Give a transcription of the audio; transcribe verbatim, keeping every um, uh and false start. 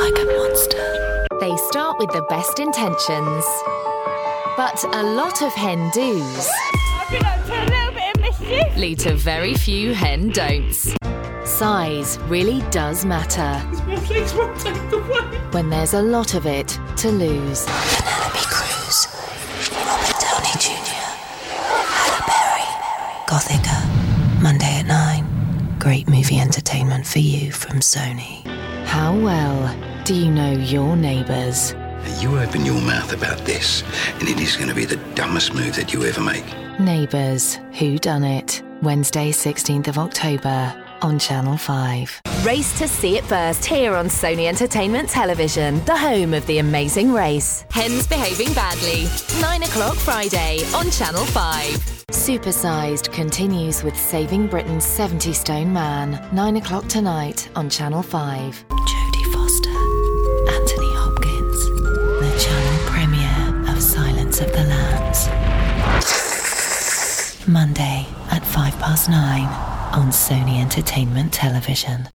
like a monster. They start with the best intentions, but a lot of hen do's I've been up to a little bit of mischief. lead to very few hen don'ts. Size really does matter Please won't take the way. when there's a lot of it to lose. Penelope Cruz, Robert Downey Junior, Halle Berry, Gothica, Monday at nine. Great movie entertainment for you from Sony. How well do you know your neighbours? You open your mouth about this, and it is going to be the dumbest move that you ever make. Neighbours, Who Done It? Wednesday, sixteenth of October on Channel five. Race to see it first here on Sony Entertainment Television, the home of The Amazing Race. Hens Behaving Badly, nine o'clock Friday on Channel five. Supersized continues with Saving Britain's seventy stone man, nine o'clock tonight on Channel five. Jodie Foster, Anthony Hopkins, the channel premiere of Silence of the Lambs. Monday at five past nine on Sony Entertainment Television.